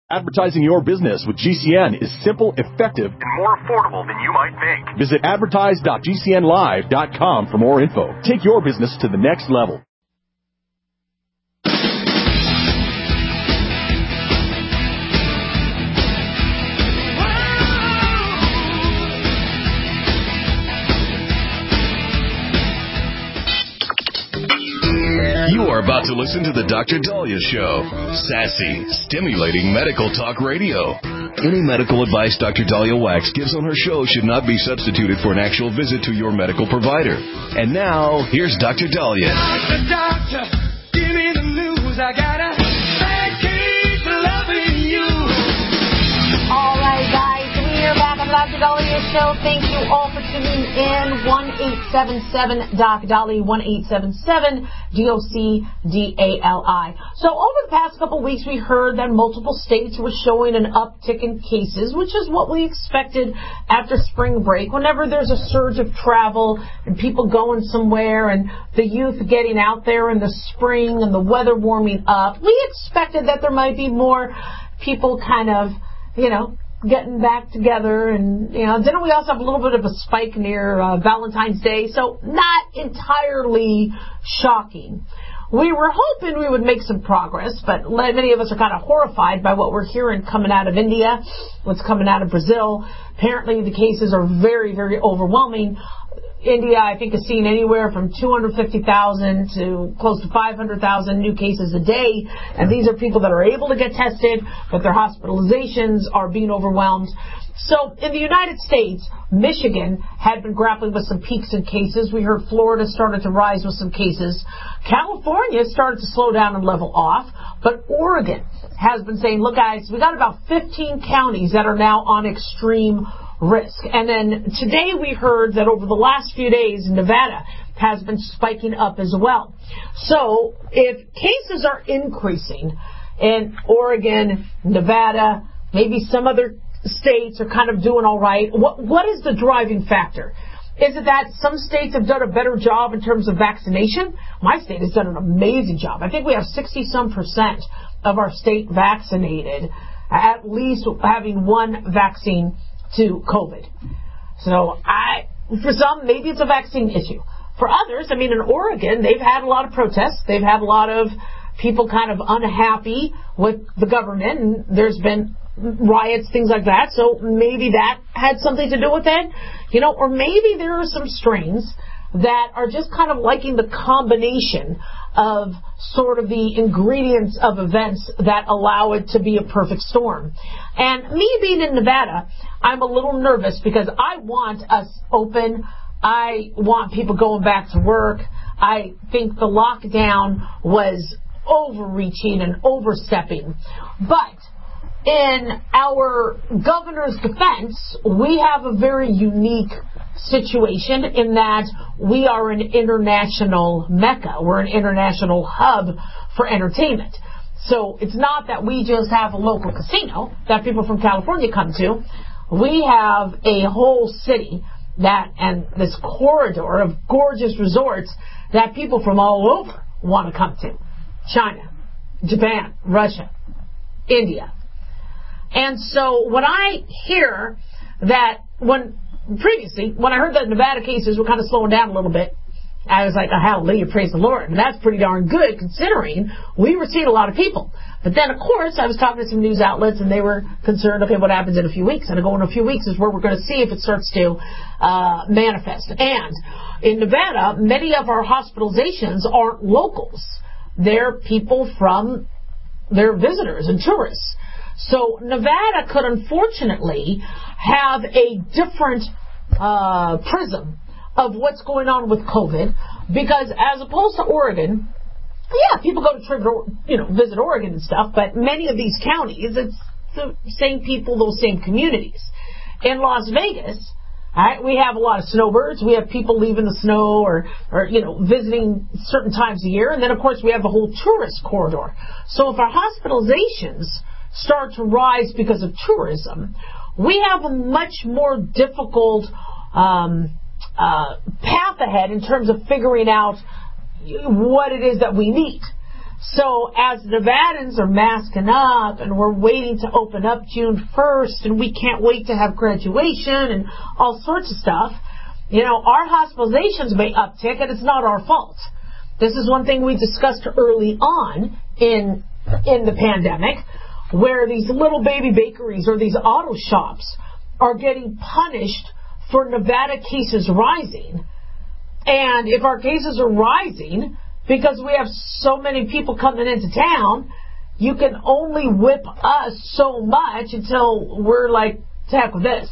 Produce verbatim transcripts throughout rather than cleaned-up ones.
Advertising your business with G C N is simple, effective, and more affordable than you might think. Visit advertise dot g c n live dot com for more info. Take your business to the next level. You are about to listen to the Doctor Daliah Show. Sassy, stimulating medical talk radio. Any medical advice Doctor Daliah Wax gives on her show should not be substituted for an actual visit to your medical provider. And now, here's Doctor Daliah. Doctor, doctor, give me the news. I gotta keep loving you. All right, guys, we are back on the Doctor Daliah Show. Thank you all for tuning in. one eight seven seven D O C Daliah, one eight seven seven D O C D A L I. So over the past couple of weeks, we heard that multiple states were showing an uptick in cases, which is what we expected after spring break. Whenever there's a surge of travel and people going somewhere and the youth getting out there in the spring and the weather warming up, we expected that there might be more people kind of, you know, getting back together. And, you know, didn't we also have a little bit of a spike near uh, Valentine's Day? So not entirely shocking. We were hoping we would make some progress, but many of us are kind of horrified by what we're hearing coming out of India, what's coming out of Brazil. Apparently the cases are very, very overwhelming. India, I think, is seeing anywhere from two hundred fifty thousand to close to five hundred thousand new cases a day. And these are people that are able to get tested, but their hospitalizations are being overwhelmed. So in the United States, Michigan had been grappling with some peaks in cases. We heard Florida started to rise with some cases. California started to slow down and level off. But Oregon has been saying, look, guys, we got about fifteen counties that are now on extreme risk. And then today we heard that over the last few days, Nevada has been spiking up as well. So if cases are increasing in Oregon, Nevada, maybe some other states are kind of doing all right, what what is the driving factor? Is it that some states have done a better job in terms of vaccination? My state has done an amazing job. I think we have sixty-some percent of our state vaccinated, at least having one vaccine to COVID. So I, for some, maybe it's a vaccine issue. For others, I mean, in Oregon, they've had a lot of protests. They've had a lot of people kind of unhappy with the government, and there's been riots, things like that. So maybe that had something to do with it, you know, or maybe there are some strains that are just kind of liking the combination of sort of the ingredients of events that allow it to be a perfect storm. And me being in Nevada, I'm a little nervous because I want us open. I want people going back to work. I think the lockdown was overreaching and overstepping. But in our governor's defense, we have a very unique situation in that we are an international mecca. We're an international hub for entertainment. So it's not that we just have a local casino that people from California come to. We have a whole city that and this corridor of gorgeous resorts that people from all over want to come to. China, Japan, Russia, India. And so when I hear that, when previously, when I heard that Nevada cases were kind of slowing down a little bit, I was like, oh, hallelujah, praise the Lord. And that's pretty darn good considering we were seeing a lot of people. But then, of course, I was talking to some news outlets and they were concerned, okay, what happens in a few weeks? And I go, in a few weeks is where we're going to see if it starts to uh, manifest. And in Nevada, many of our hospitalizations aren't locals. They're people from, they're visitors and tourists. So Nevada could unfortunately have a different uh, prism of what's going on with COVID, because as opposed to Oregon, yeah, people go to trip, you know, visit Oregon and stuff, but many of these counties, it's the same people, those same communities. In Las Vegas, all right, we have a lot of snowbirds. We have people leaving the snow or, or, you know, visiting certain times a year. And then, of course, we have the whole tourist corridor. So if our hospitalizations start to rise because of tourism, we have a much more difficult um, uh, path ahead in terms of figuring out what it is that we need. So as Nevadans are masking up and we're waiting to open up June first and we can't wait to have graduation and all sorts of stuff, you know, our hospitalizations may uptick and it's not our fault. This is one thing we discussed early on in in the pandemic, where these little baby bakeries or these auto shops are getting punished for Nevada cases rising. And if our cases are rising because we have so many people coming into town, you can only whip us so much until we're like, to heck with this.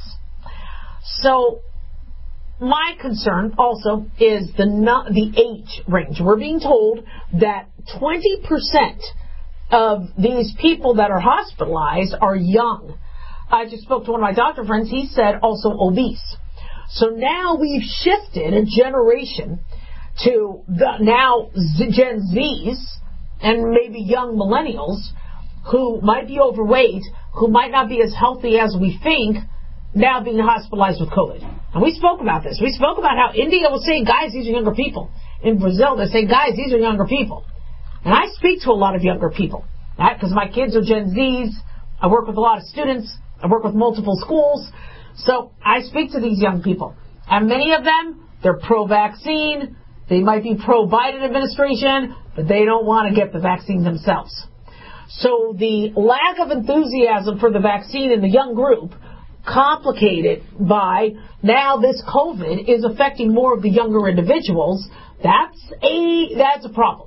So my concern also is the the age range. We're being told that twenty percent of these people that are hospitalized are young. I just spoke to one of my doctor friends. He said also obese. So now we've shifted a generation to the now Gen Zs and maybe young millennials who might be overweight, who might not be as healthy as we think, now being hospitalized with COVID. And we spoke about this. We spoke about how India was saying, guys, these are younger people. In Brazil, they're saying, guys, these are younger people. And I speak to a lot of younger people, right? Because my kids are Gen Zs. I work with a lot of students. I work with multiple schools. So I speak to these young people. And many of them, they're pro-vaccine. They might be pro-Biden administration, but they don't want to get the vaccine themselves. So the lack of enthusiasm for the vaccine in the young group, complicated by now this COVID is affecting more of the younger individuals, that's a that's a problem.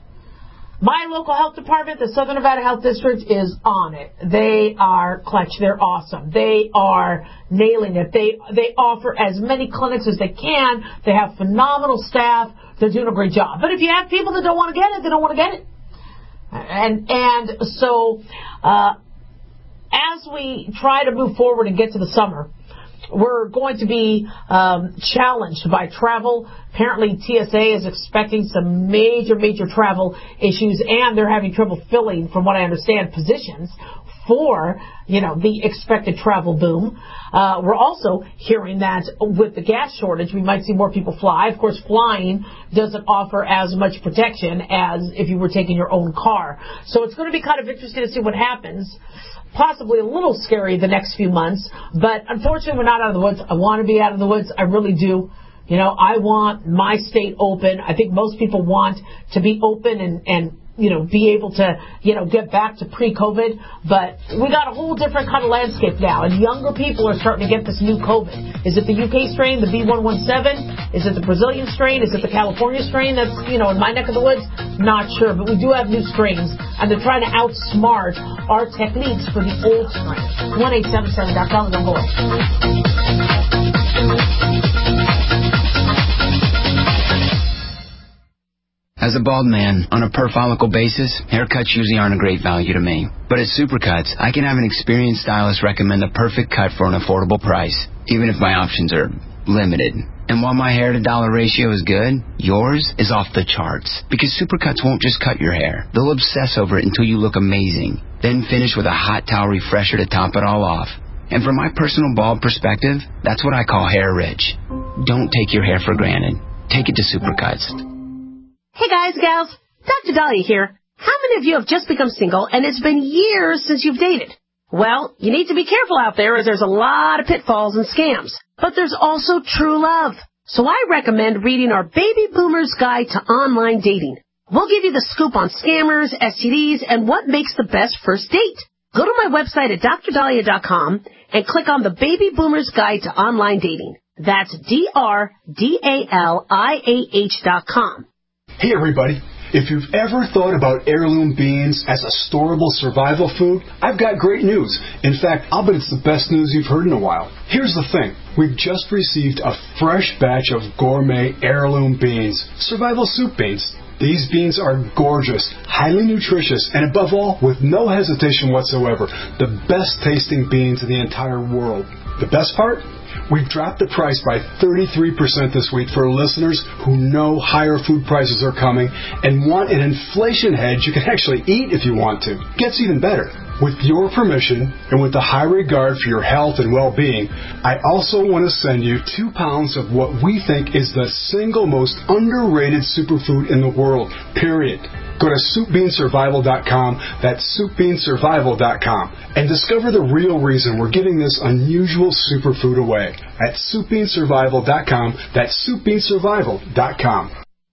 My local health department, the Southern Nevada Health District, is on it. They are clutch. They're awesome. They are nailing it. They they offer as many clinics as they can. They have phenomenal staff. They're doing a great job. But if you have people that don't want to get it, they don't want to get it. And and so uh, as we try to move forward and get to the summer, we're going to be um, challenged by travel. Apparently, T S A is expecting some major, major travel issues, and they're having trouble filling, from what I understand, positions for, you know, the expected travel boom. Uh, we're also hearing that with the gas shortage, we might see more people fly. Of course, flying doesn't offer as much protection as if you were taking your own car. So it's going to be kind of interesting to see what happens. Possibly a little scary the next few months, but unfortunately we're not out of the woods. I want to be out of the woods. I really do. You know, I want my state open. I think most people want to be open and, and you know, be able to, you know, get back to pre-COVID. But we got a whole different kind of landscape now, and younger people are starting to get this new COVID. Is it the U K strain, the B one one seven? Is it the Brazilian strain? Is it the California strain that's, you know, in my neck of the woods? Not sure, but we do have new strains, and they're trying to outsmart our techniques for the old strain. one eight seven seven dot com, go away. As a bald man, on a per-follicle basis, haircuts usually aren't a great value to me. But at Supercuts, I can have an experienced stylist recommend the perfect cut for an affordable price, even if my options are limited. And while my hair-to-dollar ratio is good, yours is off the charts. Because Supercuts won't just cut your hair. They'll obsess over it until you look amazing. Then finish with a hot towel refresher to top it all off. And from my personal bald perspective, that's what I call hair-rich. Don't take your hair for granted. Take it to Supercuts. Hey guys, gals, Doctor Dahlia here. How many of you have just become single and it's been years since you've dated? Well, you need to be careful out there as there's a lot of pitfalls and scams. But there's also true love. So I recommend reading our Baby Boomer's Guide to Online Dating. We'll give you the scoop on scammers, S T Ds, and what makes the best first date. Go to my website at dr dahlia dot com and click on the Baby Boomer's Guide to Online Dating. That's D R D A L I A H dot com. Hey everybody, if you've ever thought about heirloom beans as a storable survival food, I've got great news. In fact, I'll bet it's the best news you've heard in a while. Here's the thing. We've just received a fresh batch of gourmet heirloom beans, survival soup beans. These beans are gorgeous, highly nutritious, and above all, with no hesitation whatsoever, the best tasting beans in the entire world. The best part? We've dropped the price by thirty-three percent this week for listeners who know higher food prices are coming and want an inflation hedge you can actually eat if you want to. Gets even better. With your permission, and with the high regard for your health and well-being, I also want to send you two pounds of what we think is the single most underrated superfood in the world, period. Go to soup bean survival dot com, that's soup bean survival dot com, and discover the real reason we're giving this unusual superfood away at soup bean survival dot com, that's soup bean survival dot com.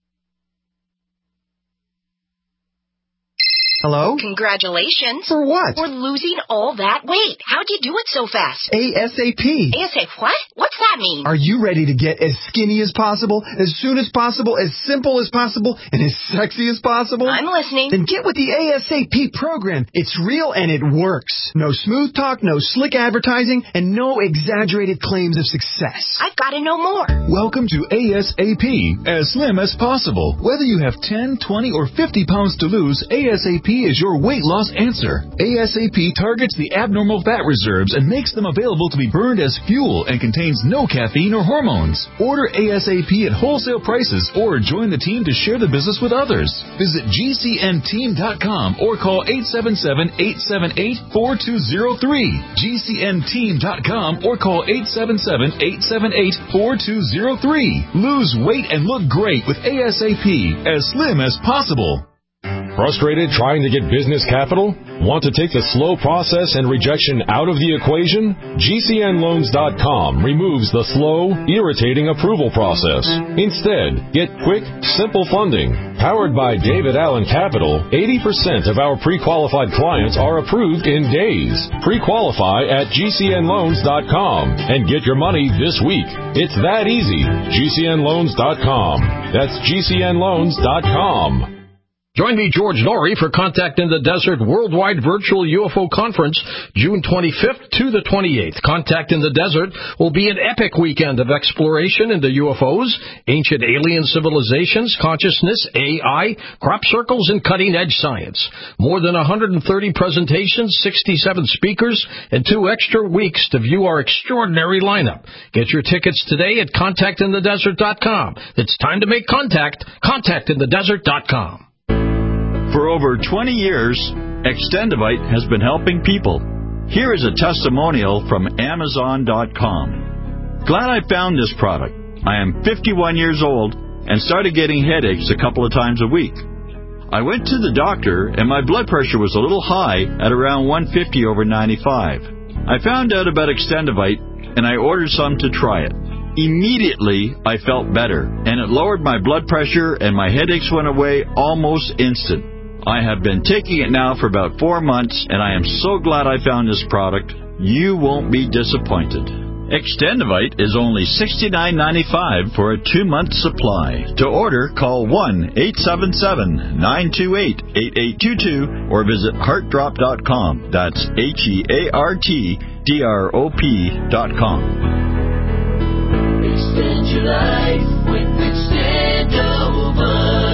Hello? Congratulations. For what? For losing all that weight. How'd you do it so fast? ASAP. ASAP what? What's that mean? Are you ready to get as skinny as possible, as soon as possible, as simple as possible, and as sexy as possible? I'm listening. Then get with the ASAP program. It's real and it works. No smooth talk, no slick advertising, and no exaggerated claims of success. I've got to know more. Welcome to ASAP, as slim as possible. Whether you have ten, twenty, or fifty pounds to lose, ASAP is your weight loss answer. ASAP targets the abnormal fat reserves and makes them available to be burned as fuel and contains no caffeine or hormones. Order ASAP at wholesale prices or join the team to share the business with others. Visit G C N team dot com or call eight seven seven, eight seven eight, four two zero three. G C N team dot com or call eight seven seven, eight seven eight, four two zero three. Lose weight and look great with ASAP, as slim as possible. Frustrated trying to get business capital? Want to take the slow process and rejection out of the equation? G C N loans dot com removes the slow, irritating approval process. Instead, get quick, simple funding. Powered by David Allen Capital, eighty percent of our pre-qualified clients are approved in days. Pre-qualify at G C N loans dot com and get your money this week. It's that easy. G C N loans dot com. That's G C N loans dot com. Join me, George Norrie, for Contact in the Desert Worldwide Virtual U F O Conference, June twenty-fifth to the twenty-eighth. Contact in the Desert will be an epic weekend of exploration into U F Os, ancient alien civilizations, consciousness, A I, crop circles, and cutting-edge science. More than one hundred thirty presentations, sixty-seven speakers, and two extra weeks to view our extraordinary lineup. Get your tickets today at contact in the desert dot com. It's time to make contact. contact in the desert dot com. For over twenty years, Extendivite has been helping people. Here is a testimonial from Amazon dot com. Glad I found this product. I am fifty-one years old and started getting headaches a couple of times a week. I went to the doctor and my blood pressure was a little high at around one fifty over ninety-five. I found out about Extendivite and I ordered some to try it. Immediately, I felt better, and it lowered my blood pressure and my headaches went away almost instant. I have been taking it now for about four months, and I am so glad I found this product. You won't be disappointed. Extendivite is only sixty-nine ninety-five for a two-month supply. To order, call one eight seven seven, nine two eight, eight eight two two or visit heart drop dot com. That's H E A R T D R O P dot com. Extend your life with Extendivite.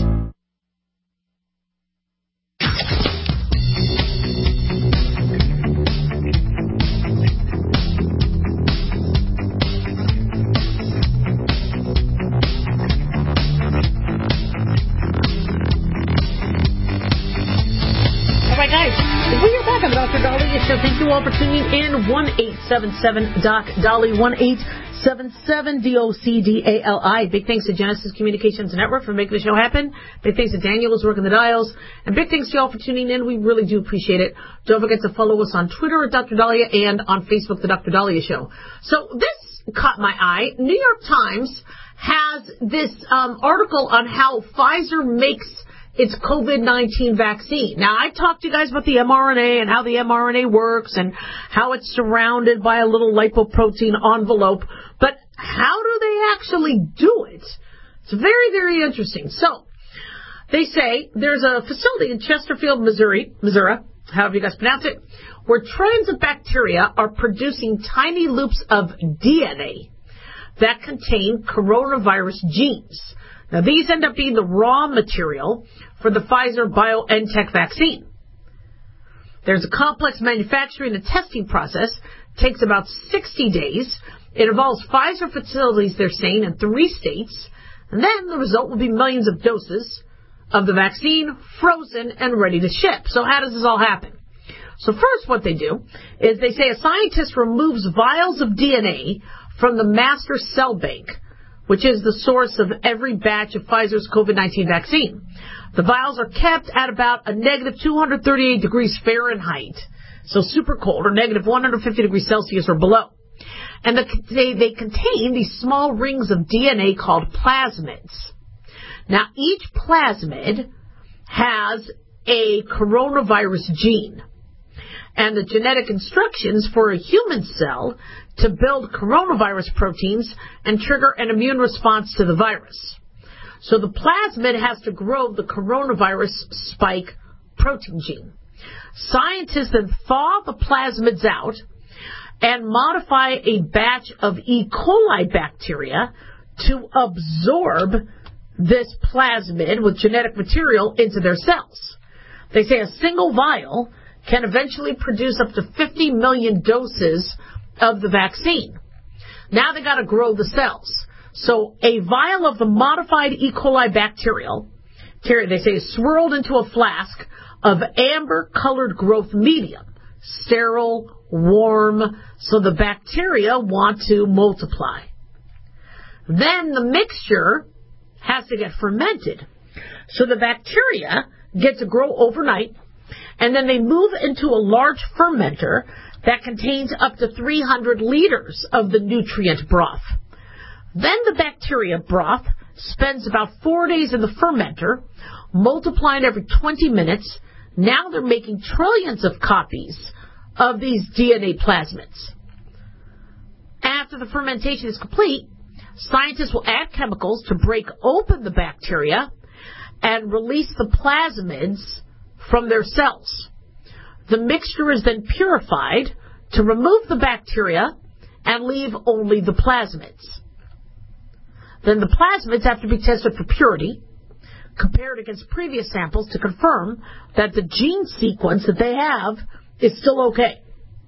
Doctor Dahlia Show. Thank you all for tuning in. one eight seven seven Doc Dolly, one eight seven seven D O C D A L I. Big thanks to Genesis Communications Network for making the show happen. Big thanks to Daniel who's working the dials. And big thanks to y'all for tuning in. We really do appreciate it. Don't forget to follow us on Twitter at Doctor Dahlia and on Facebook, The Doctor Dahlia Show. So this caught my eye. New York Times has this um, article on how Pfizer makes its COVID nineteen vaccine. Now, I talked to you guys about the mRNA and how the mRNA works and how it's surrounded by a little lipoprotein envelope. But how do they actually do it? It's very, very interesting. So, they say there's a facility in Chesterfield, Missouri, Missouri, however you guys pronounce it, where trillions of bacteria are producing tiny loops of D N A that contain coronavirus genes. Now, these end up being the raw material for the Pfizer-BioNTech vaccine. There's a complex manufacturing and testing process. It takes about sixty days. It involves Pfizer facilities, they're saying, in three states. And then the result will be millions of doses of the vaccine frozen and ready to ship. So how does this all happen? So first what they do is they say a scientist removes vials of D N A from the master cell bank, which is the source of every batch of Pfizer's COVID nineteen vaccine. The vials are kept at about a negative two hundred thirty-eight degrees Fahrenheit, so super cold, or negative one hundred fifty degrees Celsius or below. And the, they, they contain these small rings of D N A called plasmids. Now, each plasmid has a coronavirus gene. And the genetic instructions for a human cell to build coronavirus proteins and trigger an immune response to the virus. So the plasmid has to grow the coronavirus spike protein gene. Scientists then thaw the plasmids out and modify a batch of E. coli bacteria to absorb this plasmid with genetic material into their cells. They say a single vial can eventually produce up to fifty million doses of the vaccine. Now they got to grow the cells. So a vial of the modified E. coli bacterial, they say, is swirled into a flask of amber-colored growth medium, sterile, warm, so the bacteria want to multiply. Then the mixture has to get fermented. So the bacteria get to grow overnight, and then they move into a large fermenter that contains up to three hundred liters of the nutrient broth. Then the bacteria broth spends about four days in the fermenter, multiplying every twenty minutes. Now they're making trillions of copies of these D N A plasmids. After the fermentation is complete, scientists will add chemicals to break open the bacteria and release the plasmids from their cells. The mixture is then purified to remove the bacteria and leave only the plasmids. Then the plasmids have to be tested for purity, compared against previous samples to confirm that the gene sequence that they have is still okay.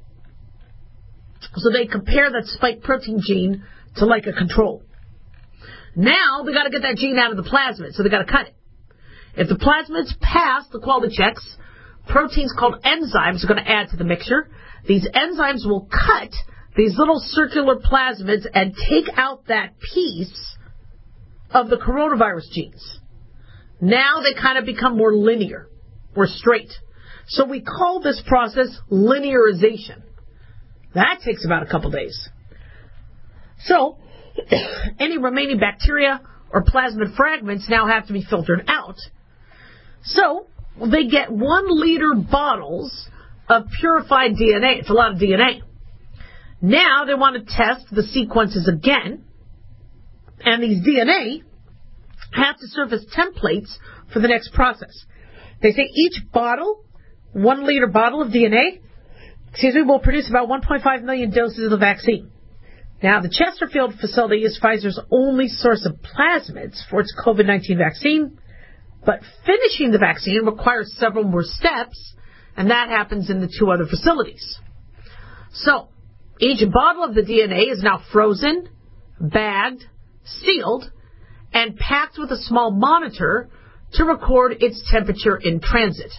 So they compare that spike protein gene to like a control. Now they got to get that gene out of the plasmid, so they got to cut it. If the plasmids pass the quality checks, proteins called enzymes are going to add to the mixture. These enzymes will cut these little circular plasmids and take out that piece of the coronavirus genes. Now they kind of become more linear or straight. So we call this process linearization. That takes about a couple days. So any remaining bacteria or plasmid fragments now have to be filtered out. So they get one liter bottles of purified D N A. It's a lot of D N A. Now they want to test the sequences again. And these D N A have to serve as templates for the next process. They say each bottle, one liter bottle of D N A, excuse me, will produce about one point five million doses of the vaccine. Now, the Chesterfield facility is Pfizer's only source of plasmids for its COVID nineteen vaccine, but finishing the vaccine requires several more steps, and that happens in the two other facilities. So, each bottle of the D N A is now frozen, bagged, sealed, and packed with a small monitor to record its temperature in transit.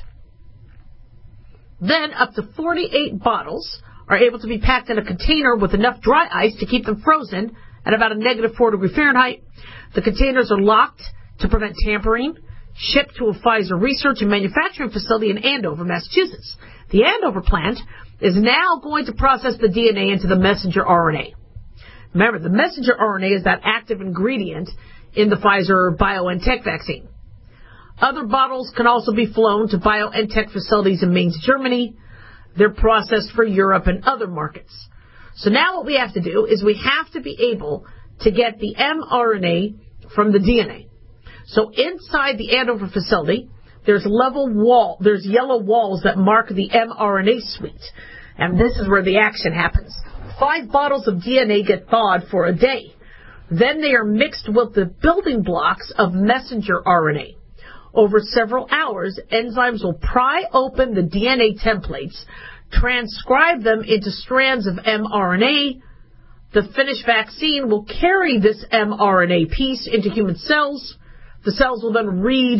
Then, up to forty-eight bottles are able to be packed in a container with enough dry ice to keep them frozen at about a negative four degree Fahrenheit. The containers are locked to prevent tampering, shipped to a Pfizer research and manufacturing facility in Andover, Massachusetts. The Andover plant is now going to process the D N A into the messenger R N A. Remember, the messenger R N A is that active ingredient in the Pfizer BioNTech vaccine. Other bottles can also be flown to BioNTech facilities in Mainz, Germany. They're processed for Europe and other markets. So now what we have to do is we have to be able to get the mRNA from the D N A. So inside the Andover facility, there's level wall, there's yellow walls that mark the mRNA suite. And this is where the action happens. Five bottles of D N A get thawed for a day. Then they are mixed with the building blocks of messenger R N A. Over several hours, enzymes will pry open the D N A templates, transcribe them into strands of mRNA. The finished vaccine will carry this mRNA piece into human cells. The cells will then read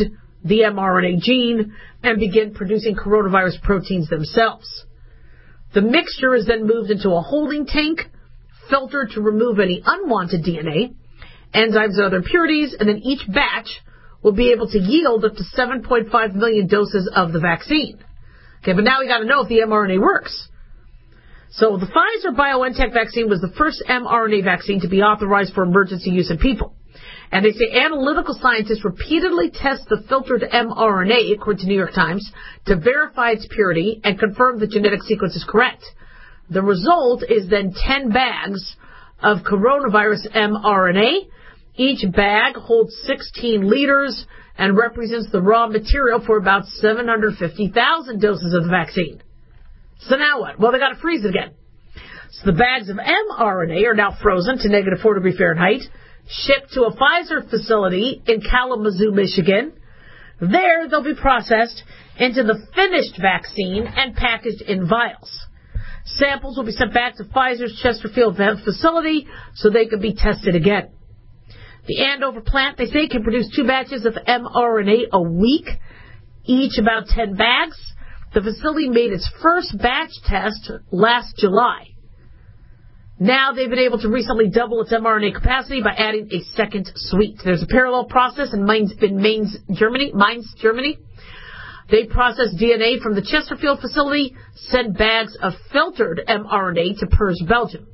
the mRNA gene and begin producing coronavirus proteins themselves. The mixture is then moved into a holding tank, filtered to remove any unwanted D N A, enzymes and other impurities, and then each batch will be able to yield up to seven point five million doses of the vaccine. Okay, but now we got to know if the mRNA works. So the Pfizer-BioNTech vaccine was the first mRNA vaccine to be authorized for emergency use in people. And they say analytical scientists repeatedly test the filtered mRNA, according to New York Times, to verify its purity and confirm the genetic sequence is correct. The result is then ten bags of coronavirus mRNA. Each bag holds sixteen liters and represents the raw material for about seven hundred fifty thousand doses of the vaccine. So now what? Well, they got to freeze it again. So the bags of mRNA are now frozen to negative four degrees Fahrenheit, shipped to a Pfizer facility in Kalamazoo, Michigan. There, they'll be processed into the finished vaccine and packaged in vials. Samples will be sent back to Pfizer's Chesterfield facility so they can be tested again. The Andover plant, they say, can produce two batches of mRNA a week, each about ten bags. The facility made its first batch test last July. Now they've been able to recently double its mRNA capacity by adding a second suite. There's a parallel process in Mainz, in Mainz, Germany. Mainz, Germany. They process D N A from the Chesterfield facility, send bags of filtered mRNA to Purs, Belgium.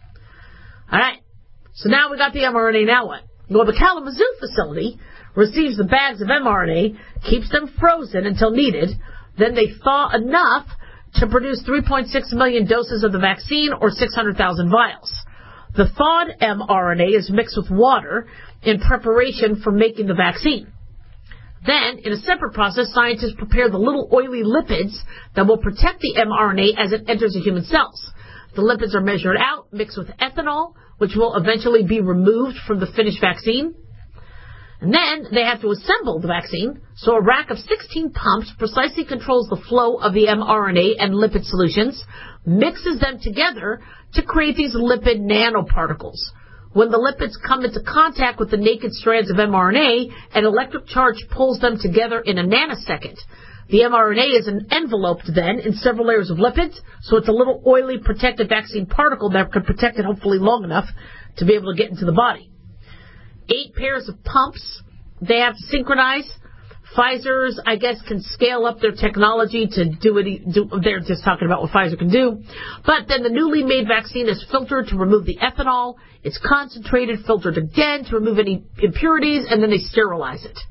All right. So now we got the mRNA. Now what? Well, the Kalamazoo facility receives the bags of mRNA, keeps them frozen until needed. Then they thaw enough to produce three point six million doses of the vaccine, or six hundred thousand vials. The thawed mRNA is mixed with water in preparation for making the vaccine. Then, in a separate process, scientists prepare the little oily lipids that will protect the mRNA as it enters the human cells. The lipids are measured out, mixed with ethanol, which will eventually be removed from the finished vaccine. And then they have to assemble the vaccine, so a rack of sixteen pumps precisely controls the flow of the mRNA and lipid solutions, mixes them together to create these lipid nanoparticles. When the lipids come into contact with the naked strands of mRNA, an electric charge pulls them together in a nanosecond. The mRNA is enveloped then in several layers of lipids, so it's a little oily protective vaccine particle that could protect it hopefully long enough to be able to get into the body. Eight pairs of pumps they have to synchronize. Pfizer's, I guess, can scale up their technology to do it. Do, they're just talking about what Pfizer can do. But then the newly made vaccine is filtered to remove the ethanol. It's concentrated, filtered again to remove any impurities, and then they sterilize it.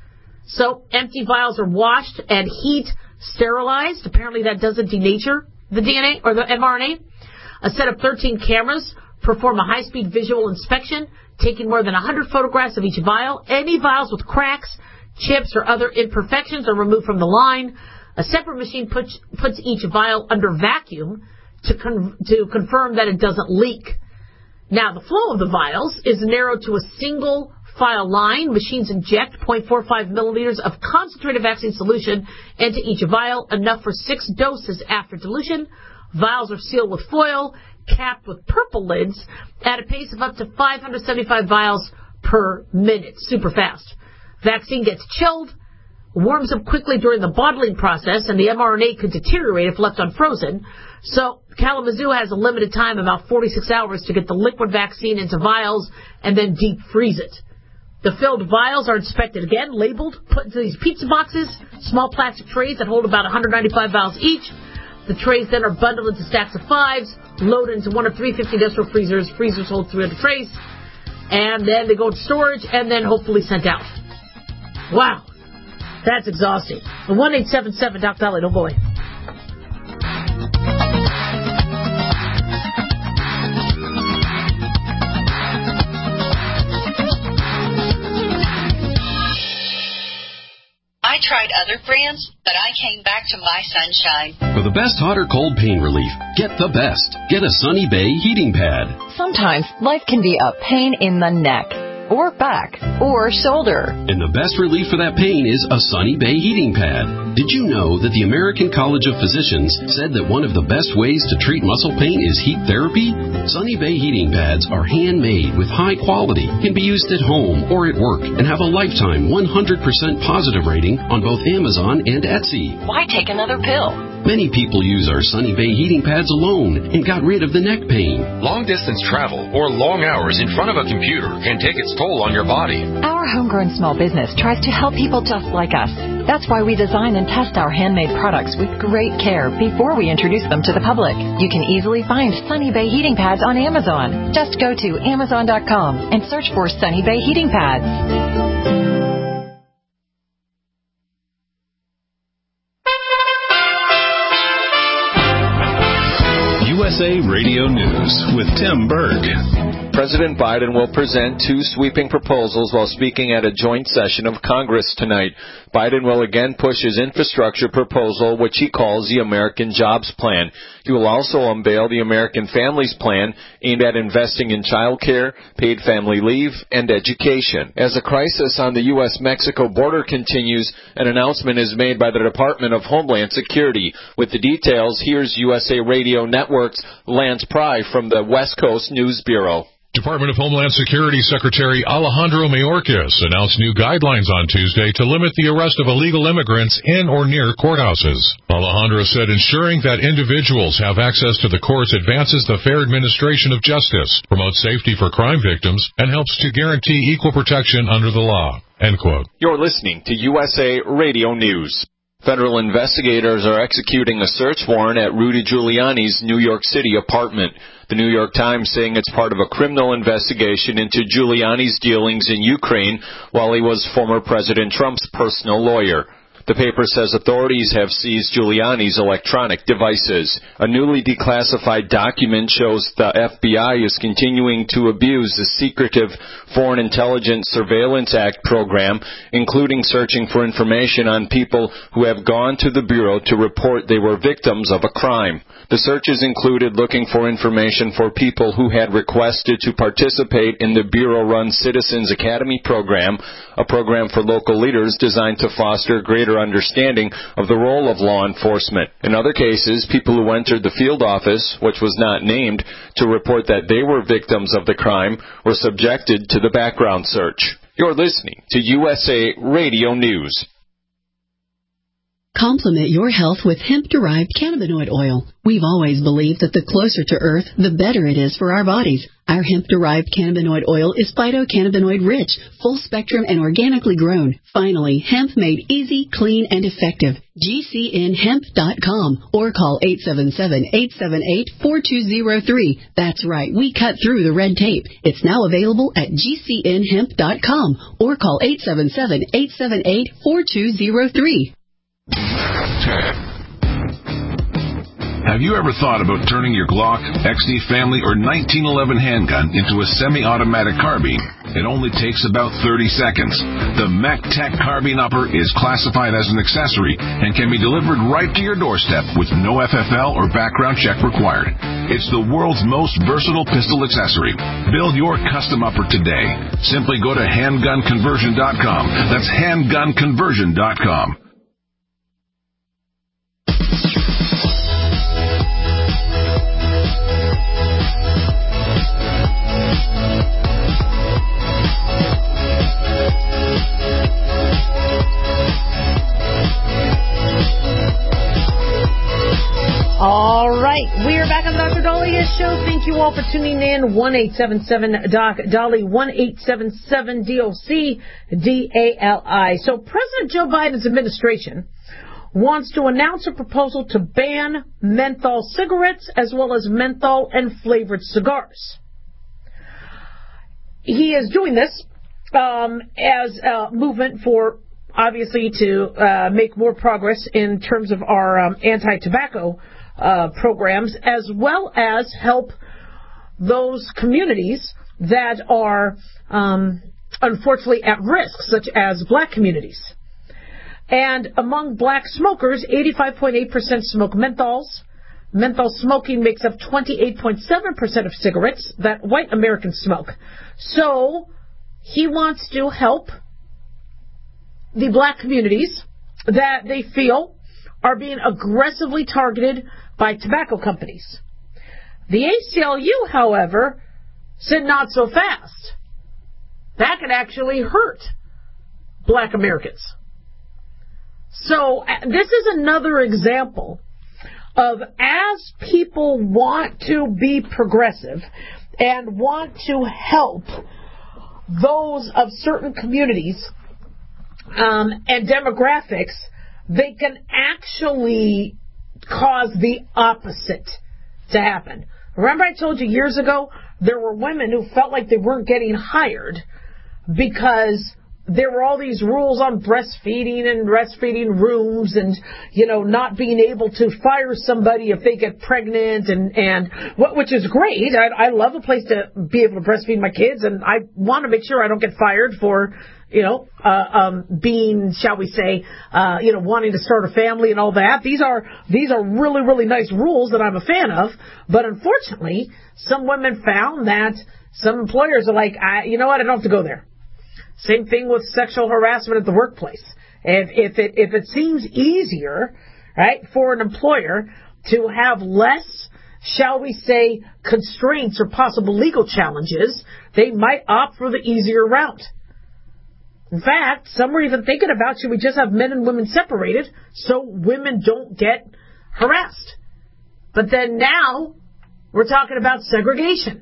So empty vials are washed and heat sterilized. Apparently that doesn't denature the D N A or the mRNA. A set of thirteen cameras perform a high-speed visual inspection, taking more than one hundred photographs of each vial. Any vials with cracks, chips, or other imperfections are removed from the line. A separate machine puts, puts each vial under vacuum to, con- to confirm that it doesn't leak. Now, the flow of the vials is narrowed to a single file line. Machines inject zero point four five milliliters of concentrated vaccine solution into each vial, enough for six doses after dilution. Vials are sealed with foil, capped with purple lids, at a pace of up to five hundred seventy-five vials per minute. Super fast. Vaccine gets chilled, warms up quickly during the bottling process, and the mRNA could deteriorate if left unfrozen. So Kalamazoo has a limited time, about forty-six hours, to get the liquid vaccine into vials and then deep freeze it. The filled vials are inspected again, labeled, put into these pizza boxes, small plastic trays that hold about one hundred ninety-five vials each. The trays then are bundled into stacks of fives, loaded into one of three fifty decimal freezers. Freezers hold three hundred trays. And then they go to storage and then hopefully sent out. Wow. That's exhausting. The one eight seven seven, Doc Dolly, don't go away. I tried other brands, but I came back to My Sunshine. For the best hot or cold pain relief, get the best. Get a Sunny Bay heating pad. Sometimes life can be a pain in the neck, or back, or shoulder. And the best relief for that pain is a Sunny Bay heating pad. Did you know that the American College of Physicians said that one of the best ways to treat muscle pain is heat therapy? Sunny Bay heating pads are handmade with high quality, can be used at home or at work, and have a lifetime one hundred percent positive rating on both Amazon and Etsy. Why take another pill? Many people use our Sunny Bay heating pads alone and got rid of the neck pain. Long-distance travel or long hours in front of a computer can take its toll on your body. Our homegrown small business tries to help people just like us. That's why we design and test our handmade products with great care before we introduce them to the public. You can easily find Sunny Bay heating pads on Amazon. Just go to amazon dot com and search for Sunny Bay heating pads. U S A Radio News with Tim Berg. President Biden will present two sweeping proposals while speaking at a joint session of Congress tonight. Biden will again push his infrastructure proposal, which he calls the American Jobs Plan. He will also unveil the American Families Plan, aimed at investing in child care, paid family leave, and education. As the crisis on the U S Mexico border continues, an announcement is made by the Department of Homeland Security. With the details, here's U S A Radio Network's Lance Pry from the West Coast News Bureau. Department of Homeland Security Secretary Alejandro Mayorkas announced new guidelines on Tuesday to limit the arrest of illegal immigrants in or near courthouses. Alejandro said ensuring that individuals have access to the courts advances the fair administration of justice, promotes safety for crime victims, and helps to guarantee equal protection under the law. End quote. You're listening to U S A Radio News. Federal investigators are executing a search warrant at Rudy Giuliani's New York City apartment. The New York Times saying it's part of a criminal investigation into Giuliani's dealings in Ukraine while he was former President Trump's personal lawyer. The paper says authorities have seized Giuliani's electronic devices. A newly declassified document shows the F B I is continuing to abuse the secretive Foreign Intelligence Surveillance Act program, including searching for information on people who have gone to the Bureau to report they were victims of a crime. The searches included looking for information for people who had requested to participate in the Bureau-run Citizens Academy program, a program for local leaders designed to foster greater understanding of the role of law enforcement. In other cases, people who entered the field office, which was not named, to report that they were victims of the crime were subjected to the background search. You're listening to U S A Radio News. Complement your health with hemp-derived cannabinoid oil. We've always believed that the closer to Earth, the better it is for our bodies. Our hemp-derived cannabinoid oil is phytocannabinoid-rich, full-spectrum, and organically grown. Finally, hemp made easy, clean, and effective. G C N hemp dot com or call eight seven seven, eight seven eight, four two zero three. That's right, we cut through the red tape. It's now available at G C N hemp dot com or call eight seven seven, eight seven eight, four two zero three. Have you ever thought about turning your Glock, X D Family, or nineteen eleven handgun into a semi-automatic carbine? It only takes about thirty seconds. The MacTech Carbine Upper is classified as an accessory and can be delivered right to your doorstep with no F F L or background check required. It's the world's most versatile pistol accessory. Build your custom upper today. Simply go to handgun conversion dot com. That's handgun conversion dot com. All right, we are back on the Doctor Dahlia Show. Thank you all for tuning in. one eight seven seven Doc Dolly, one eight seven seven D O C D A L I. So President Joe Biden's administration wants to announce a proposal to ban menthol cigarettes as well as menthol and flavored cigars. He is doing this um, as a movement for, obviously, to uh, make more progress in terms of our um, anti-tobacco Uh, programs, as well as help those communities that are um, unfortunately at risk, such as black communities. And among black smokers, eighty-five point eight percent smoke menthols. Menthol smoking makes up twenty-eight point seven percent of cigarettes that white Americans smoke. So he wants to help the black communities that they feel are being aggressively targeted by tobacco companies. The A C L U, however, said not so fast. That could actually hurt black Americans. So this is another example of, as people want to be progressive and want to help those of certain communities um, and demographics, they can actually cause the opposite to happen. Remember I told you years ago there were women who felt like they weren't getting hired because there were all these rules on breastfeeding and breastfeeding rooms and, you know, not being able to fire somebody if they get pregnant and, and which is great. I, I love a place to be able to breastfeed my kids, and I want to make sure I don't get fired for, you know, uh, um, being, shall we say, uh, you know, wanting to start a family and all that. These are, these are really, really nice rules that I'm a fan of. But unfortunately, some women found that some employers are like, I, you know what, I don't have to go there. Same thing with sexual harassment at the workplace. If, if it, if it seems easier, right, for an employer to have less, shall we say, constraints or possible legal challenges, they might opt for the easier route. In fact, some were even thinking about, should we just have men and women separated so women don't get harassed? But then now we're talking about segregation.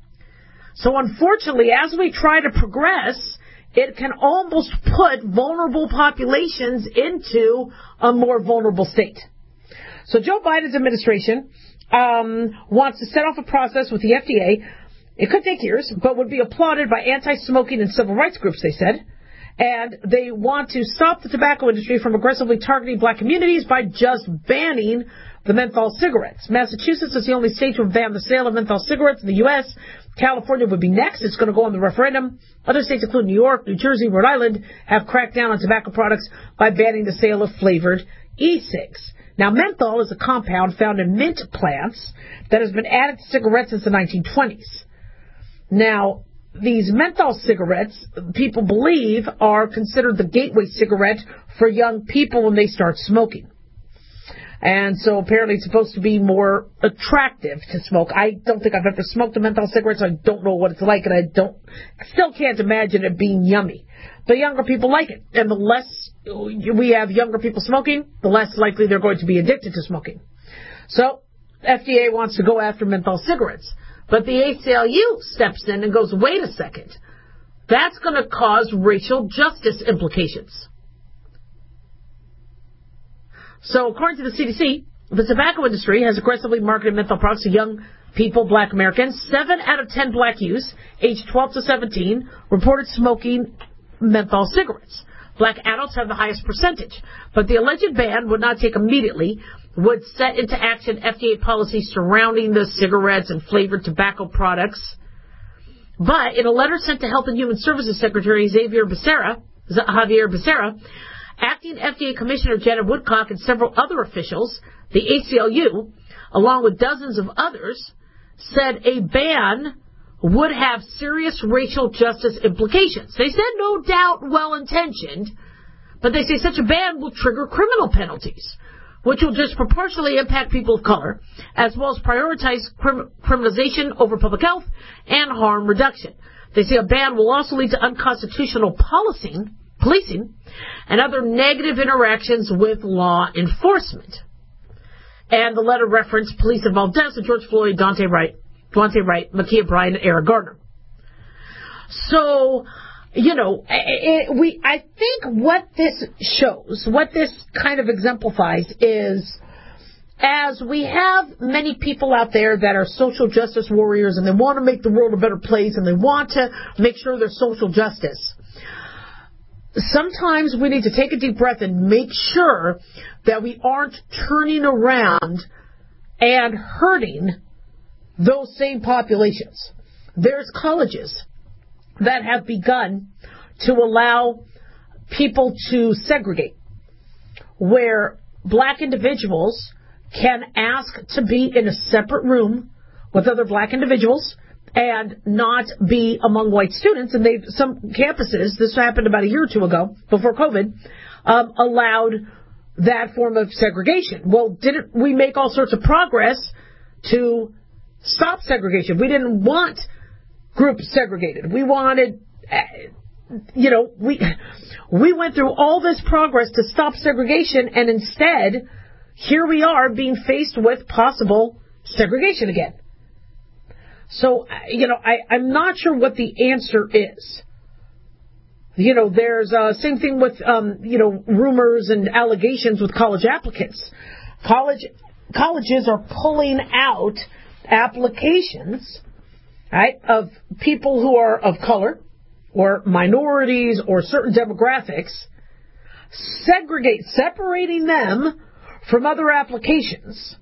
So unfortunately, as we try to progress, it can almost put vulnerable populations into a more vulnerable state. So Joe Biden's administration um, wants to set off a process with the F D A. It could take years, but would be applauded by anti-smoking and civil rights groups, they said. And they want to stop the tobacco industry from aggressively targeting black communities by just banning the menthol cigarettes. Massachusetts is the only state to have banned the sale of menthol cigarettes in the U S California would be next. It's going to go on the referendum. Other states, including New York, New Jersey, Rhode Island, have cracked down on tobacco products by banning the sale of flavored e-cigs. Now, menthol is a compound found in mint plants that has been added to cigarettes since the nineteen twenties. Now, these menthol cigarettes, people believe, are considered the gateway cigarette for young people when they start smoking. And so apparently it's supposed to be more attractive to smoke. I don't think I've ever smoked a menthol cigarette, so I don't know what it's like, and I don't, still can't imagine it being yummy. But younger people like it. And the less we have younger people smoking, the less likely they're going to be addicted to smoking. So F D A wants to go after menthol cigarettes. But the A C L U steps in and goes, wait a second. That's going to cause racial justice implications. So according to the C D C, the tobacco industry has aggressively marketed menthol products to young people, black Americans. Seven out of ten black youths, aged twelve to seventeen, reported smoking menthol cigarettes. Black adults have the highest percentage. But the alleged ban would not take immediately, would set into action F D A policies surrounding the cigarettes and flavored tobacco products. But in a letter sent to Health and Human Services Secretary Xavier Becerra, Javier Becerra, Acting F D A Commissioner Janet Woodcock and several other officials, the A C L U, along with dozens of others, said a ban would have serious racial justice implications. They said no doubt well-intentioned, but they say such a ban will trigger criminal penalties, which will disproportionately impact people of color, as well as prioritize crim- criminalization over public health and harm reduction. They say a ban will also lead to unconstitutional policing, policing and other negative interactions with law enforcement. And the letter referenced police involved deaths of George Floyd, Daunte Wright, Daunte Wright, Ma'Khia Bryant, and Eric Gardner. So, you know, it, we, I think what this shows, what this kind of exemplifies is, as we have many people out there that are social justice warriors and they want to make the world a better place and they want to make sure there's social justice, sometimes we need to take a deep breath and make sure that we aren't turning around and hurting those same populations. There's colleges that have begun to allow people to segregate, where black individuals can ask to be in a separate room with other black individuals and not be among white students. And they, some campuses, this happened about a year or two ago, before COVID, um, allowed that form of segregation. Well, didn't we make all sorts of progress to stop segregation? We didn't want groups segregated. We wanted, you know, we we went through all this progress to stop segregation, and instead, here we are being faced with possible segregation again. So, you know, I, I'm not sure what the answer is. You know, there's uh, same thing with, um, you know, rumors and allegations with college applicants. College colleges are pulling out applications, right, of people who are of color or minorities or certain demographics, segregate, separating them from other applications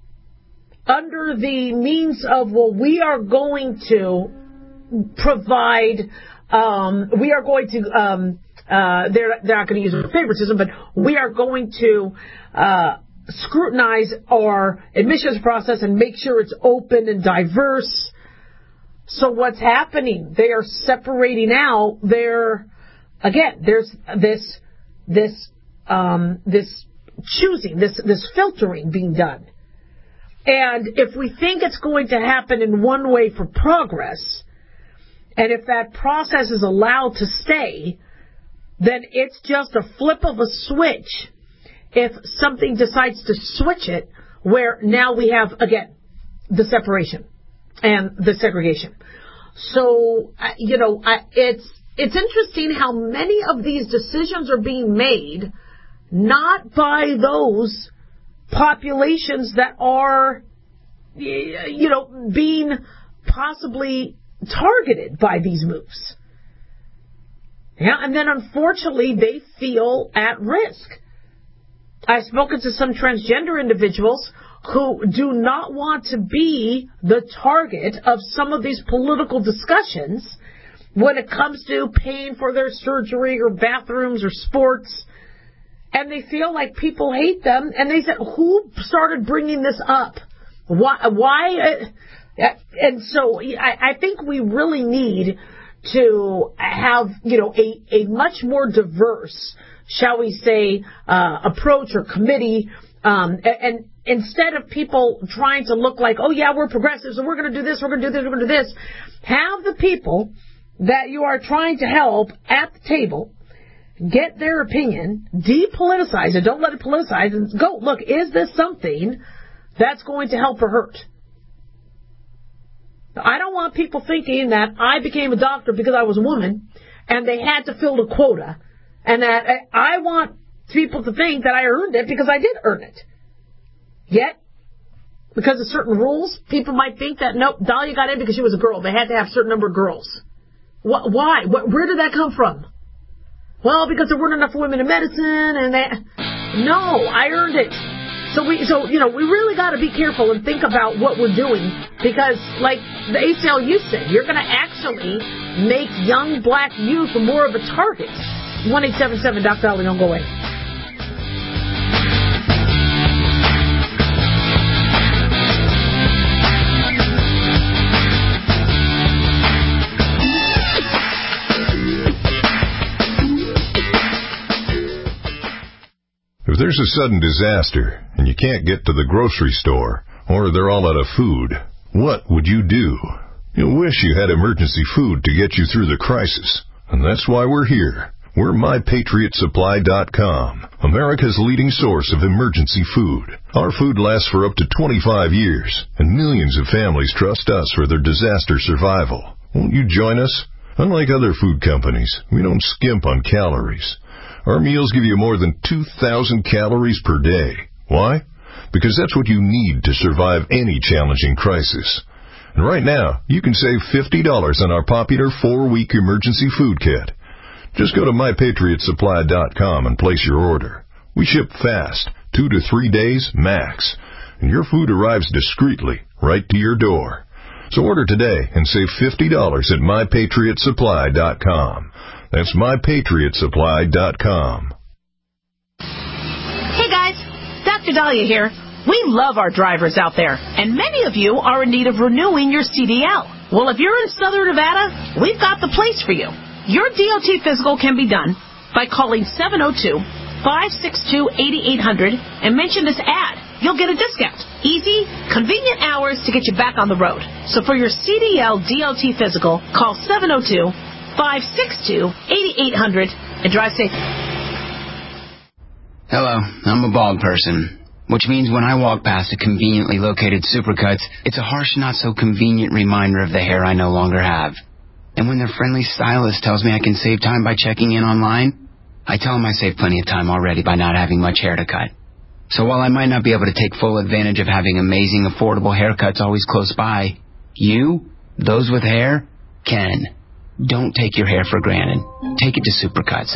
under the means of, well, we are going to provide, um, we are going to, um, uh, they're, they're not going to use it for favoritism, but we are going to uh, scrutinize our admissions process and make sure it's open and diverse. So what's happening? They are separating out their, again, there's this, this, um, this choosing, this, this filtering being done. And if we think it's going to happen in one way for progress, and if that process is allowed to stay, then it's just a flip of a switch if something decides to switch it, where now we have, again, the separation and the segregation. So, you know, it's it's interesting how many of these decisions are being made not by those populations that are, you know, being possibly targeted by these moves. Yeah, and then unfortunately they feel at risk. I've spoken to some transgender individuals who do not want to be the target of some of these political discussions when it comes to paying for their surgery or bathrooms or sports. And they feel like people hate them. And they said, who started bringing this up? Why? why? And so I, I think we really need to have, you know, a, a much more diverse, shall we say, uh, approach or committee. Um, and, and instead of people trying to look like, oh, yeah, we're progressives and we're going to do this, we're going to do this, we're going to do this, have the people that you are trying to help at the table get their opinion, depoliticize it, don't let it politicize, and go, look, is this something that's going to help or hurt? I don't want people thinking that I became a doctor because I was a woman and they had to fill a quota, and that I want people to think that I earned it because I did earn it. Yet, because of certain rules, people might think that, nope, Dahlia got in because she was a girl. They had to have a certain number of girls. Wh- why? Wh- where did that come from? Well, because there weren't enough women in medicine, and they... No, I earned it. So we, so you know, we really got to be careful and think about what we're doing, because, like the A C L U said, you're going to actually make young black youth more of a target. one eight seven seven Doctor Dolly, don't go away. If there's a sudden disaster and you can't get to the grocery store, or they're all out of food, what would you do? You'll wish you had emergency food to get you through the crisis. And that's why we're here. We're My Patriot Supply dot com, America's leading source of emergency food. Our food lasts for up to twenty-five years, and millions of families trust us for their disaster survival. Won't you join us? Unlike other food companies, we don't skimp on calories. Our meals give you more than two thousand calories per day. Why? Because that's what you need to survive any challenging crisis. And right now, you can save fifty dollars on our popular four-week emergency food kit. Just go to My Patriot Supply dot com and place your order. We ship fast, two to three days max, and your food arrives discreetly right to your door. So order today and save fifty dollars at My Patriot Supply dot com. That's My Patriot Supply dot com. Hey guys, Doctor Dahlia here. We love our drivers out there, and many of you are in need of renewing your C D L. Well, if you're in Southern Nevada, we've got the place for you. Your D O T physical can be done by calling seven oh two, five six two, eight eight hundred and mention this ad. You'll get a discount. Easy, convenient hours to get you back on the road. So for your C D L D O T physical, call seven oh two, five six two, eight eight hundred and drive safe. Hello, I'm a bald person, which means when I walk past a conveniently located Supercuts, it's a harsh, not-so-convenient reminder of the hair I no longer have. And when their friendly stylist tells me I can save time by checking in online, I tell them I saved plenty of time already by not having much hair to cut. So while I might not be able to take full advantage of having amazing, affordable haircuts always close by, you, those with hair, can. Don't take your hair for granted. Take it to Supercuts.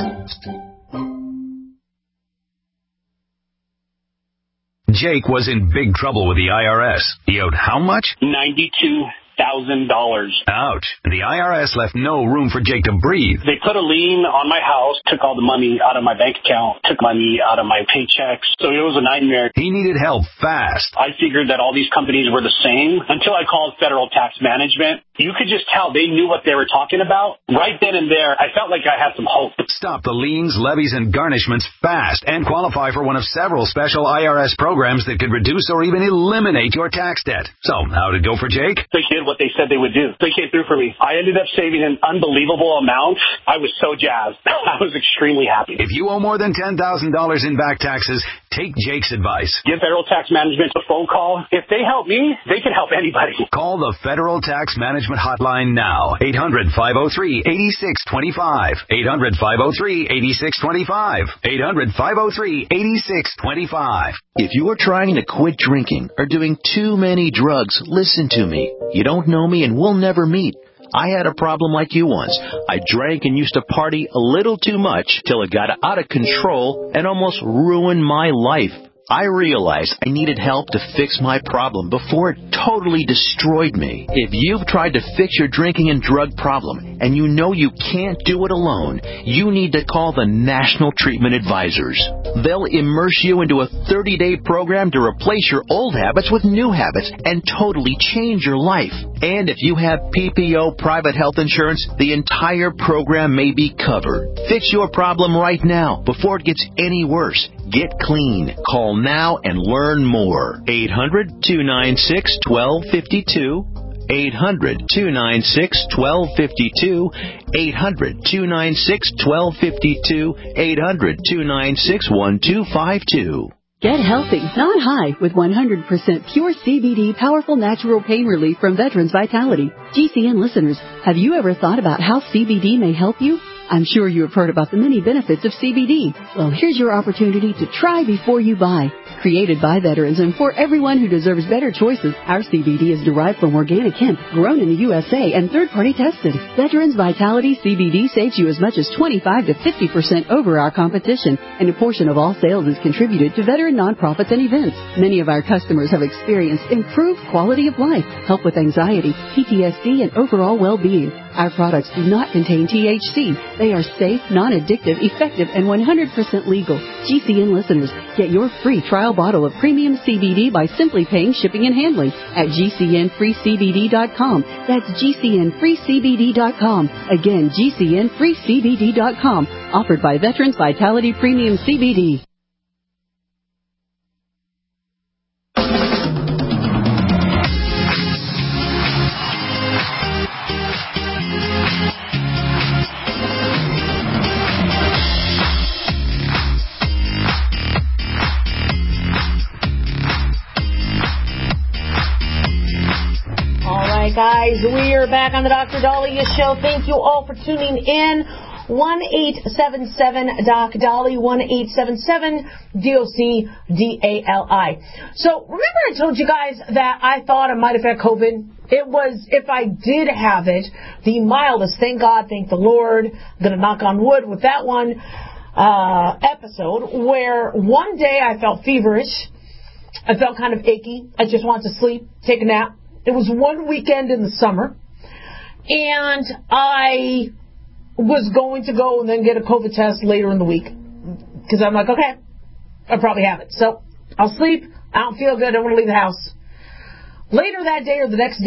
Jake was in big trouble with the I R S. He owed how much? ninety-two thousand dollars. Ouch. The I R S left no room for Jake to breathe. They put a lien on my house, took all the money out of my bank account, took money out of my paychecks. So it was a nightmare. He needed help fast. I figured that all these companies were the same until I called Federal Tax Management. You could just tell they knew what they were talking about. Right then and there, I felt like I had some hope. Stop the liens, levies, and garnishments fast and qualify for one of several special I R S programs that could reduce or even eliminate your tax debt. So, how'd it go for Jake? They did what they said they would do. They came through for me. I ended up saving an unbelievable amount. I was so jazzed. I was extremely happy. If you owe more than ten thousand dollars in back taxes, take Jake's advice. Give Federal Tax Management a phone call. If they help me, they can help anybody. Call the Federal Tax Management Hotline now. eight hundred, five oh three, eight six two five. eight hundred, five oh three, eight six two five. eight hundred, five oh three, eight six two five. If you are trying to quit drinking or doing too many drugs, listen to me. You don't know me and we'll never meet. I had a problem like you once. I drank and used to party a little too much till it got out of control and almost ruined my life. I realized I needed help to fix my problem before it totally destroyed me. If you've tried to fix your drinking and drug problem and you know you can't do it alone, you need to call the National Treatment Advisors. They'll immerse you into a thirty-day program to replace your old habits with new habits and totally change your life. And if you have P P O private health insurance, the entire program may be covered. Fix your problem right now before it gets any worse. Get clean. Call now and learn more. eight hundred, two nine six, one two five two. eight hundred, two nine six, one two five two. eight hundred, two nine six, one two five two. eight hundred, two nine six, one two five two. Get healthy, not high, with one hundred percent pure C B D powerful natural pain relief from Veterans Vitality. G C N listeners, have you ever thought about how C B D may help you? I'm sure you have heard about the many benefits of C B D. Well, here's your opportunity to try before you buy. Created by veterans and for everyone who deserves better choices, our C B D is derived from organic hemp, grown in the U S A and third-party tested. Veterans Vitality C B D saves you as much as twenty-five to fifty percent over our competition, and a portion of all sales is contributed to veteran nonprofits and events. Many of our customers have experienced improved quality of life, help with anxiety, P T S D, and overall well-being. Our products do not contain T H C. They are safe, non-addictive, effective, and one hundred percent legal. G C N listeners, get your free trial bottle of premium C B D by simply paying shipping and handling at G C N free C B D dot com. That's G C N free C B D dot com. Again, G C N free C B D dot com. Offered by Veterans Vitality Premium C B D. Guys, we are back on the Doctor Dahlia Show. Thank you all for tuning in. one eight seven seven Doc Dolly, one eight seven seven D O C D A L I. So, remember I told you guys that I thought I might have had COVID? It was, if I did have it, the mildest. Thank God, thank the Lord. I'm going to knock on wood with that one uh, episode where one day I felt feverish. I felt kind of achy. I just wanted to sleep, take a nap. It was one weekend in the summer, and I was going to go and then get a COVID test later in the week, because I'm like, okay, I probably have it. So I'll sleep. I don't feel good. I don't want to leave the house. Later that day or the next day,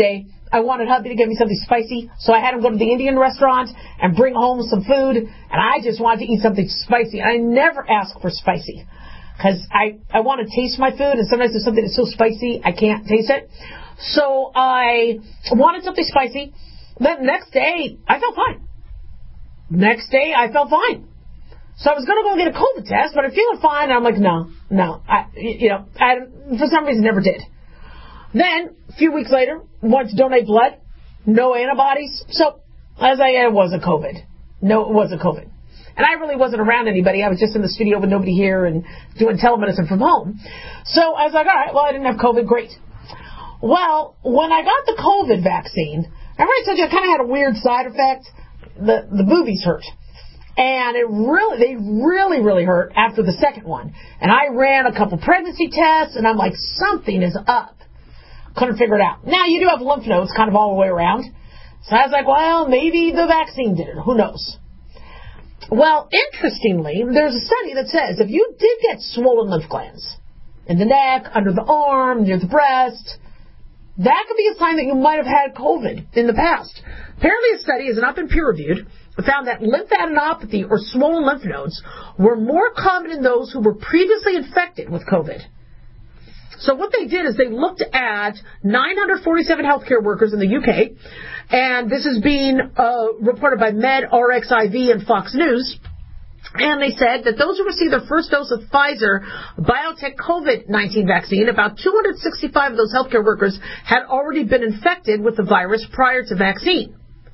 I wanted hubby to give me something spicy, so I had him go to the Indian restaurant and bring home some food, and I just wanted to eat something spicy. I never ask for spicy, because I, I want to taste my food, and sometimes there's something that's so spicy, I can't taste it. So I wanted something spicy. Then next day, I felt fine. Next day, I felt fine. So I was going to go get a COVID test, but I'm feeling fine, and I'm like, no, no. I, you know, I, for some reason, never did. Then, a few weeks later, wanted to donate blood. No antibodies. So, as I it wasn't COVID. No, it wasn't COVID. And I really wasn't around anybody. I was just in the studio with nobody here and doing telemedicine from home. So, I was like, all right, well, I didn't have COVID. Great. Well, when I got the COVID vaccine, remember I told you I kind of had a weird side effect? The, the boobies hurt. And it really, they really, really hurt after the second one. And I ran a couple pregnancy tests, and I'm like, something is up. Couldn't figure it out. Now, you do have lymph nodes kind of all the way around. So I was like, well, maybe the vaccine did it. Who knows? Well, interestingly, there's a study that says if you did get swollen lymph glands in the neck, under the arm, near the breast, that could be a sign that you might have had COVID in the past. Apparently, a study has not been peer-reviewed, found that lymphadenopathy or swollen lymph nodes were more common in those who were previously infected with COVID. So what they did is they looked at nine hundred forty-seven healthcare workers in the U K, and this is being uh, reported by MedRxiv and Fox News, and they said that those who received their first dose of Pfizer BioNTech COVID nineteen vaccine, about two hundred sixty-five of those healthcare workers had already been infected with the virus prior to vaccine.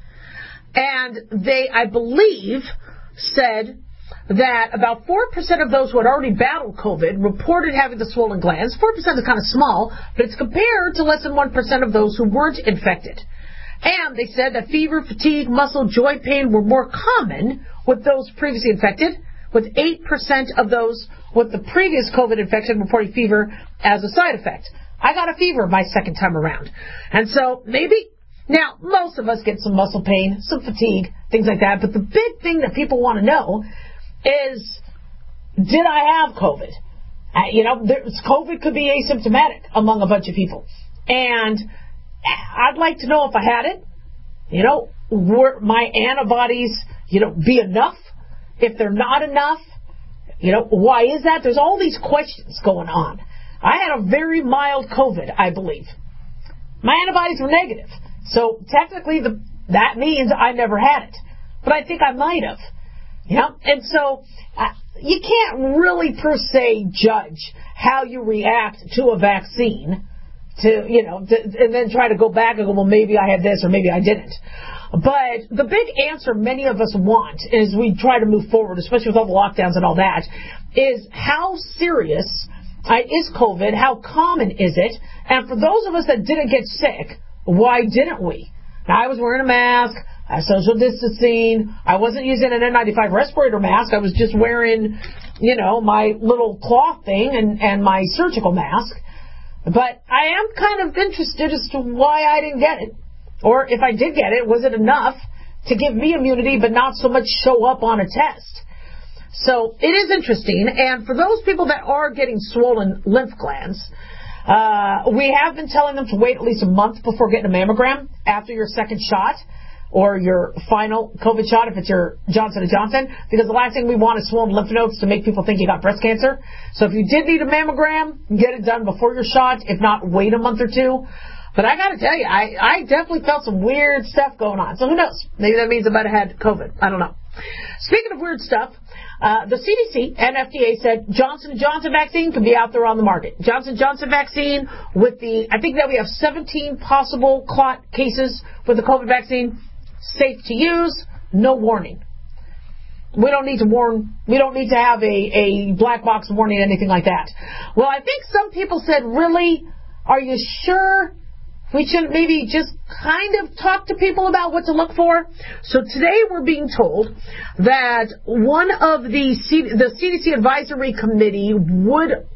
And they, I believe, said that about four percent of those who had already battled COVID reported having the swollen glands. four percent is kind of small, but it's compared to less than one percent of those who weren't infected. And they said that fever, fatigue, muscle, joint pain were more common with those previously infected, with eight percent of those with the previous COVID infection reporting fever as a side effect. I got a fever my second time around. And so maybe... Now, most of us get some muscle pain, some fatigue, things like that. But the big thing that people want to know is, did I have COVID? Uh, you know, there's, COVID could be asymptomatic among a bunch of people. And I'd like to know if I had it. You know, were my antibodies, you know, be enough? If they're not enough, you know, why is that? There's all these questions going on. I had a very mild COVID, I believe. My antibodies were negative. So technically, the, that means I never had it, but I think I might have, you know. And so uh, you can't really per se judge how you react to a vaccine, to you know, to, and then try to go back and go, well, maybe I had this or maybe I didn't. But the big answer many of us want as we try to move forward, especially with all the lockdowns and all that, is how serious uh, is COVID? How common is it? And for those of us that didn't get sick, why didn't we? Now, I was wearing a mask, I was social distancing, I wasn't using an N ninety-five respirator mask, I was just wearing, you know, my little cloth thing and, and my surgical mask. But I am kind of interested as to why I didn't get it. Or if I did get it, was it enough to give me immunity but not so much show up on a test? So it is interesting. And for those people that are getting swollen lymph glands, Uh, we have been telling them to wait at least a month before getting a mammogram after your second shot or your final COVID shot if it's your Johnson and Johnson, because the last thing we want is swollen lymph nodes to make people think you got breast cancer. So if you did need a mammogram, get it done before your shot. If not, wait a month or two. But I got to tell you, I, I definitely felt some weird stuff going on. So who knows? Maybe that means I might have had COVID. I don't know. Speaking of weird stuff, uh, the C D C and F D A said Johnson and Johnson vaccine can be out there on the market. Johnson and Johnson vaccine with the, I think that we have seventeen possible clot cases with the COVID vaccine. Safe to use, no warning. We don't need to warn, we don't need to have a, a black box warning, anything like that. Well, I think some people said, really? Are you sure? We should maybe just kind of talk to people about what to look for. So today we're being told that one of the C- the C D C advisory committee would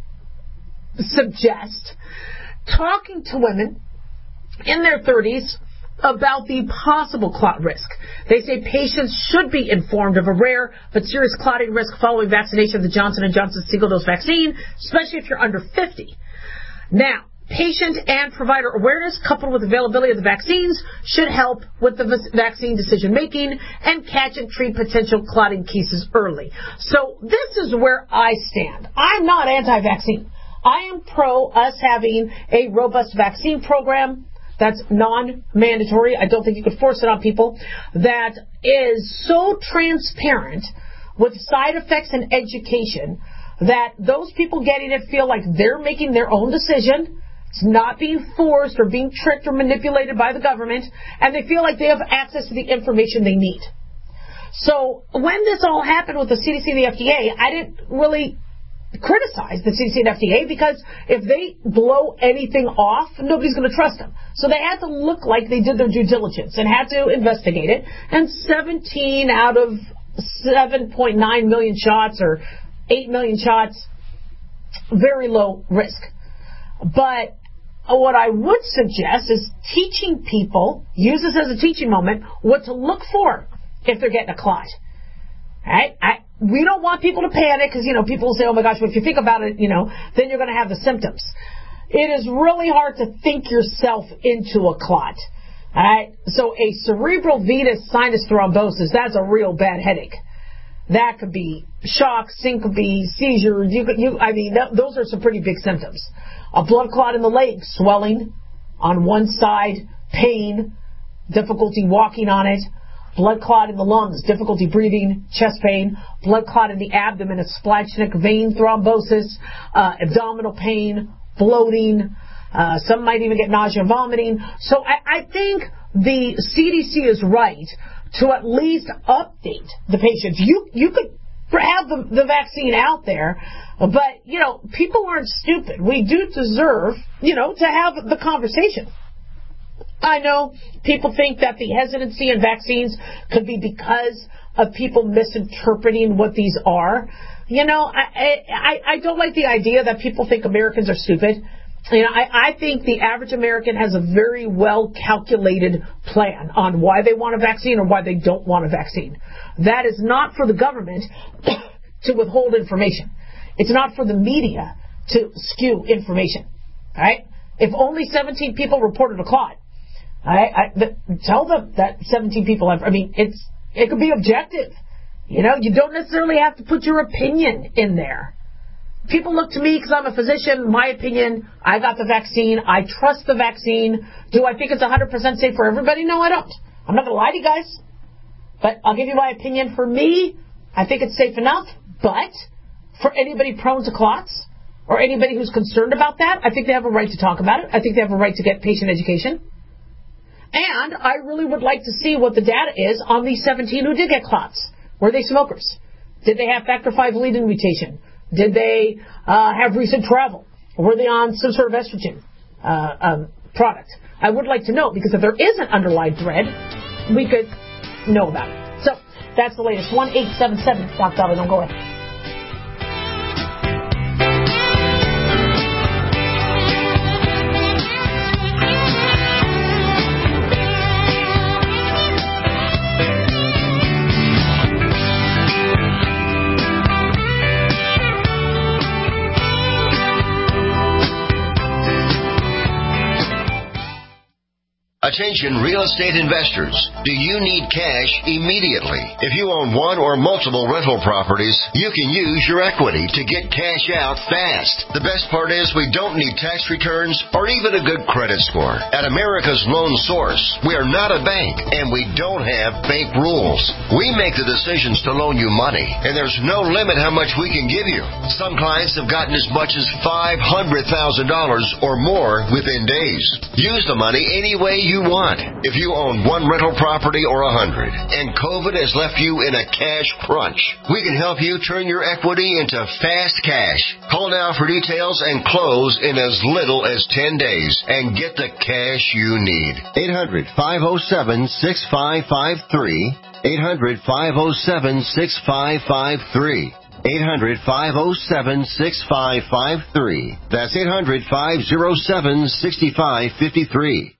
suggest talking to women in their thirties about the possible clot risk. They say patients should be informed of a rare but serious clotting risk following vaccination of the Johnson and Johnson single-dose vaccine, especially if you're under fifty. Now, patient and provider awareness coupled with availability of the vaccines should help with the vaccine decision making and catch and treat potential clotting cases early. So this is where I stand. I'm not anti-vaccine. I am pro us having a robust vaccine program that's non-mandatory. I don't think you could force it on people. That is so transparent with side effects and education that those people getting it feel like they're making their own decision. It's not being forced or being tricked or manipulated by the government, and they feel like they have access to the information they need. So when this all happened with the C D C and the F D A, I didn't really criticize the C D C and F D A because if they blow anything off, nobody's going to trust them. So they had to look like they did their due diligence and had to investigate it. And seventeen out of seven point nine million shots or eight million shots, very low risk. But what I would suggest is teaching people, use this as a teaching moment, what to look for if they're getting a clot. Right? I, we don't want people to panic because, you know, people will say, oh my gosh, well, if you think about it, you know, then you're going to have the symptoms. It is really hard to think yourself into a clot. All right? So a cerebral venous sinus thrombosis, that's a real bad headache. That could be shock, syncope, seizure. You could, you, I mean, th- those are some pretty big symptoms. A blood clot in the leg, swelling on one side, pain, difficulty walking on it. Blood clot in the lungs, difficulty breathing, chest pain. Blood clot in the abdomen, a splanchnic vein thrombosis, uh, abdominal pain, bloating. Uh, some might even get nausea, vomiting. So I, I think the C D C is right to at least update the patients. You you could have the, the vaccine out there, but, you know, people aren't stupid. We do deserve, you know, to have the conversation. I know people think that the hesitancy in vaccines could be because of people misinterpreting what these are. You know, I I, I don't like the idea that people think Americans are stupid. You know, I, I think the average American has a very well-calculated plan on why they want a vaccine or why they don't want a vaccine. That is not for the government to withhold information. It's not for the media to skew information. All right? If only seventeen people reported a clot, all right, I, the, tell them that seventeen people have. I mean, it's it could be objective. You know, you don't necessarily have to put your opinion in there. People look to me because I'm a physician. My opinion, I got the vaccine. I trust the vaccine. Do I think it's one hundred percent safe for everybody? No, I don't. I'm not going to lie to you guys. But I'll give you my opinion. For me, I think it's safe enough. But for anybody prone to clots or anybody who's concerned about that, I think they have a right to talk about it. I think they have a right to get patient education. And I really would like to see what the data is on these seventeen who did get clots. Were they smokers? Did they have factor five lead-in mutation? Did they uh, have recent travel? Were they on some sort of estrogen uh, um, product? I would like to know, because if there is an underlying thread, we could know about it. So that's the latest. one eight seven seven Doc Dolly, don't go away. Attention real estate investors. Do you need cash immediately? If you own one or multiple rental properties, you can use your equity to get cash out fast. The best part is we don't need tax returns or even a good credit score. At America's Loan Source, we are not a bank and we don't have bank rules. We make the decisions to loan you money, and there's no limit how much we can give you. Some clients have gotten as much as five hundred thousand dollars or more within days. Use the money any way you want. If you own one rental property or a hundred, and COVID has left you in a cash crunch, we can help you turn your equity into fast cash. Call now for details and close in as little as ten days and get the cash you need. eight hundred, five oh seven, six five five three. eight hundred, five oh seven, six five five three. eight hundred, five oh seven, six five five three. That's eight hundred, five oh seven, six five five three.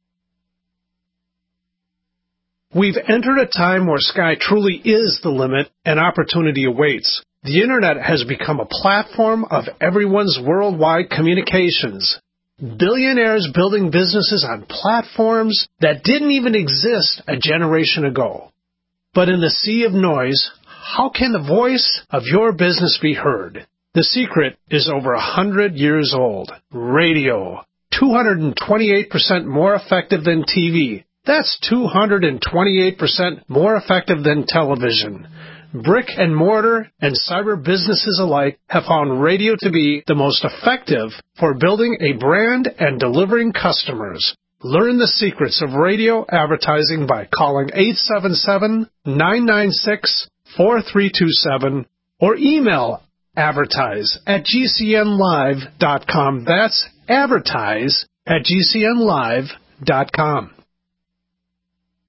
We've entered a time where sky truly is the limit and opportunity awaits. The Internet has become a platform of everyone's worldwide communications. Billionaires building businesses on platforms that didn't even exist a generation ago. But in the sea of noise, how can the voice of your business be heard? The secret is over a hundred years old. Radio. two hundred twenty-eight percent more effective than T V. That's two hundred twenty-eight percent more effective than television. Brick and mortar and cyber businesses alike have found radio to be the most effective for building a brand and delivering customers. Learn the secrets of radio advertising by calling eight seven seven, nine nine six, four three two seven or email advertise at g c n live dot com. That's advertise at g c n live dot com.